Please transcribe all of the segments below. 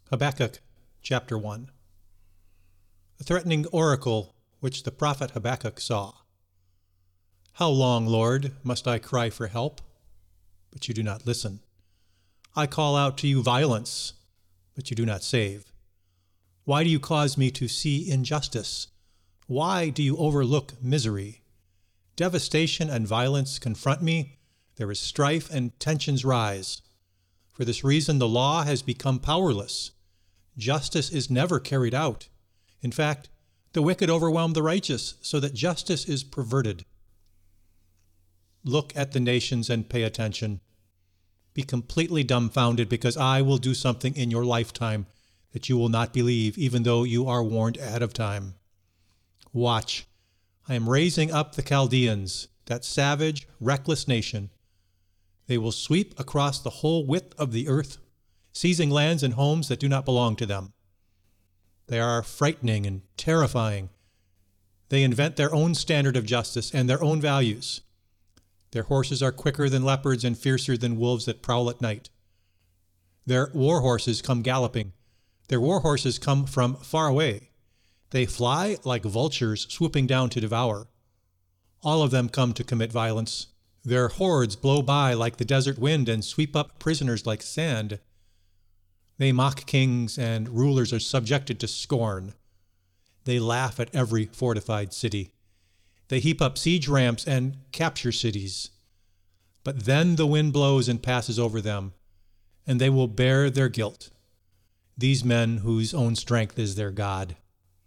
Habakkuk chapter 1. A threatening oracle which the prophet Habakkuk saw. How long, Lord, must I cry for help? But you do not listen. I call out to you violence, but you do not save. Why do you cause me to see injustice? Why do you overlook misery? Devastation and violence confront me. There is strife and tensions rise. For this reason, the law has become powerless. Justice is never carried out. In fact, the wicked overwhelm the righteous, so that justice is perverted. Look at the nations and pay attention. Be completely dumbfounded, because I will do something in your lifetime that you will not believe, even though you are warned ahead of time. Watch. I am raising up the Chaldeans, that savage, reckless nation. They will sweep across the whole width of the earth, seizing lands and homes that do not belong to them. They are frightening and terrifying. They invent their own standard of justice and their own values. Their horses are quicker than leopards and fiercer than wolves that prowl at night. Their war horses come galloping. Their war horses come from far away. They fly like vultures swooping down to devour. All of them come to commit violence. Their hordes blow by like the desert wind and sweep up prisoners like sand. They mock kings, and rulers are subjected to scorn. They laugh at every fortified city. They heap up siege ramps and capture cities. But then the wind blows and passes over them, and they will bear their guilt, these men whose own strength is their God.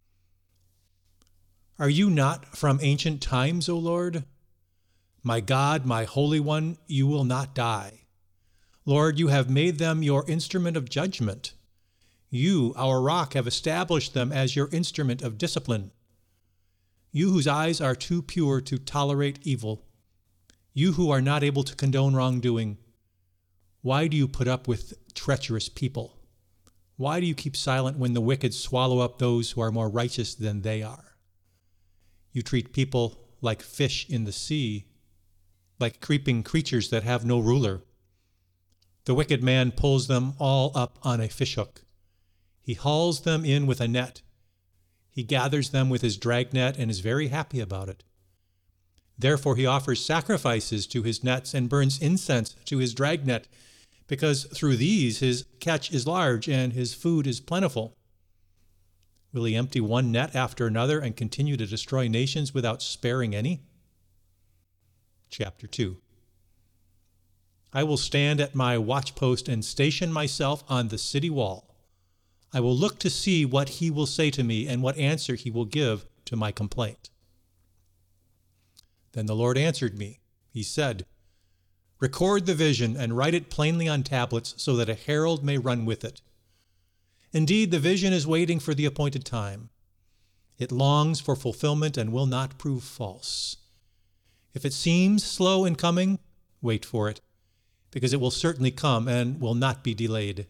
Are you not from ancient times, O Lord? My God, my Holy One, you will not die. Lord, you have made them your instrument of judgment. You, our rock, have established them as your instrument of discipline. You whose eyes are too pure to tolerate evil. You who are not able to condone wrongdoing. Why do you put up with treacherous people? Why do you keep silent when the wicked swallow up those who are more righteous than they are? You treat people like fish in the sea, like creeping creatures that have no ruler. The wicked man pulls them all up on a fishhook. He hauls them in with a net. He gathers them with his dragnet and is very happy about it. Therefore he offers sacrifices to his nets and burns incense to his dragnet, because through these his catch is large and his food is plentiful. Will he empty one net after another and continue to destroy nations without sparing any? Chapter 2. I will stand at my watchpost and station myself on the city wall. I will look to see what he will say to me and what answer he will give to my complaint. Then the Lord answered me. He said, Record the vision and write it plainly on tablets so that a herald may run with it. Indeed, the vision is waiting for the appointed time. It longs for fulfillment and will not prove false. If it seems slow in coming, wait for it, because it will certainly come and will not be delayed.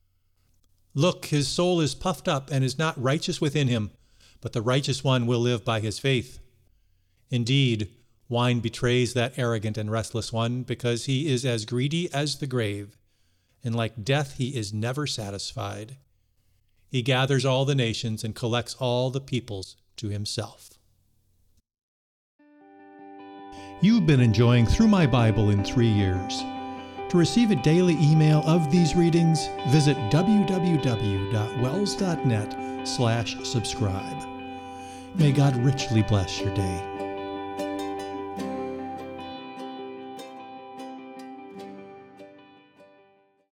Look, his soul is puffed up and is not righteous within him, but the righteous one will live by his faith. Indeed, wine betrays that arrogant and restless one, because he is as greedy as the grave, and like death he is never satisfied. He gathers all the nations and collects all the peoples to himself. You've been enjoying Through My Bible in 3 Years. To receive a daily email of these readings, visit www.wells.net/subscribe. May God richly bless your day.